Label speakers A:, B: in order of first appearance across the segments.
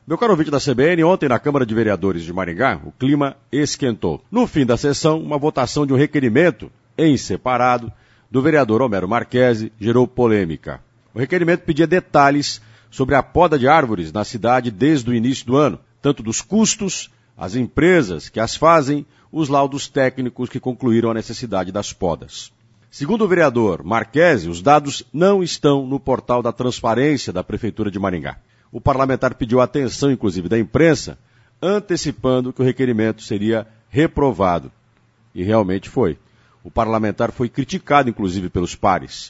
A: Meu caro ouvinte da CBN, ontem na Câmara de Vereadores de Maringá, o clima esquentou. No fim da sessão, uma votação de um requerimento em separado do vereador Homero Marchese gerou polêmica. O requerimento pedia detalhes sobre a poda de árvores na cidade desde o início do ano, tanto dos custos, as empresas que as fazem, os laudos técnicos que concluíram a necessidade das podas. Segundo o vereador Marchese, os dados não estão no portal da transparência da Prefeitura de Maringá. O parlamentar pediu a atenção, inclusive, da imprensa, antecipando que o requerimento seria reprovado. E realmente foi. O parlamentar foi criticado, inclusive, pelos pares.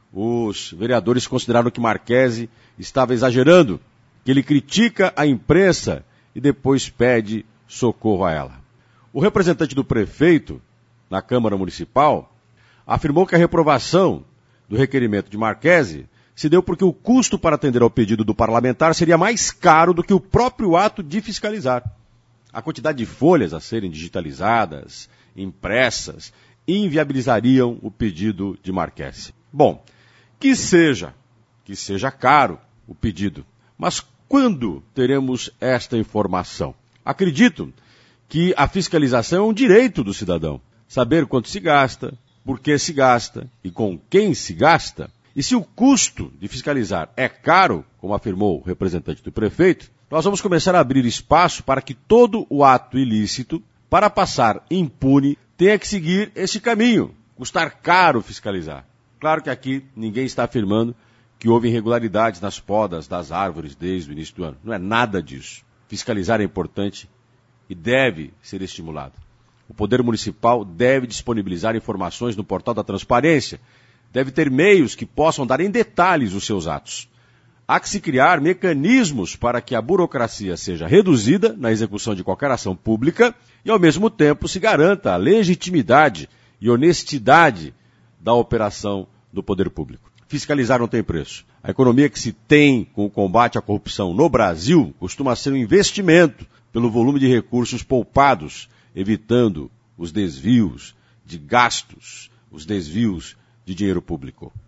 A: Os vereadores consideraram que Marchese estava exagerando, que ele critica a imprensa e depois pede socorro a ela. O representante do prefeito, na Câmara Municipal, afirmou que a reprovação do requerimento de Marchese se deu porque o custo para atender ao pedido do parlamentar seria mais caro do que o próprio ato de fiscalizar. A quantidade de folhas a serem digitalizadas, impressas, inviabilizariam o pedido de Marchese. Bom, que seja caro o pedido, mas quando teremos esta informação? Acredito que a fiscalização é um direito do cidadão. Saber quanto se gasta, por que se gasta e com quem se gasta. E se o custo de fiscalizar é caro, como afirmou o representante do prefeito, nós vamos começar a abrir espaço para que todo o ato ilícito, para passar impune, tenha que seguir esse caminho, custar caro fiscalizar. Claro que aqui ninguém está afirmando que houve irregularidades nas podas das árvores desde o início do ano. Não é nada disso. Fiscalizar é importante e deve ser estimulado. O Poder Municipal deve disponibilizar informações no portal da transparência, deve ter meios que possam dar em detalhes os seus atos. Há que se criar mecanismos para que a burocracia seja reduzida na execução de qualquer ação pública e, ao mesmo tempo, se garanta a legitimidade e honestidade da operação do poder público. Fiscalizar não tem preço. A economia que se tem com o combate à corrupção no Brasil costuma ser um investimento pelo volume de recursos poupados, evitando os desvios de gastos, os desvios de dinheiro público.